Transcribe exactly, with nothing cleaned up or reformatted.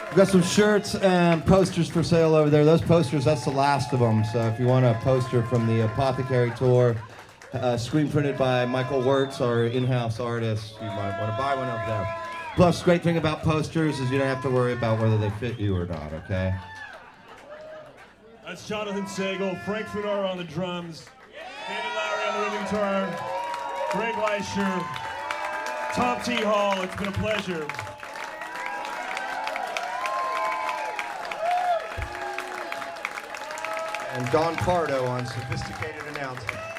We've got some shirts and posters for sale over there. Those posters, that's the last of them. So if you want a poster from the Apothecary Tour, uh, screen printed by Michael Wirtz, our in-house artist, you might want to buy one over there. Plus, great thing about posters is you don't have to worry about whether they fit you or not, okay? That's Jonathan Sagal, Frank Funaro on the drums, David Lowry on the rhythm guitar, Greg Leisher, Tom T. Hall. It's been a pleasure. And Don Pardo on sophisticated announcing.